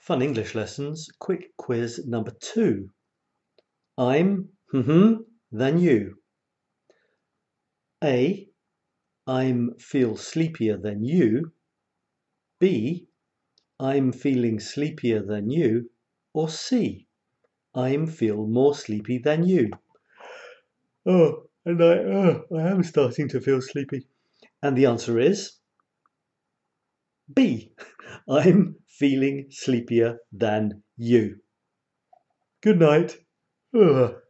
Fun English lessons, quick quiz number 2. I'm than you. A, I'm feel sleepier than you. B, I'm feeling sleepier than you. Or C, I'm feel more sleepy than you. I am starting to feel sleepy. And the answer is B, I'm feeling sleepier than you. Good night. Ugh.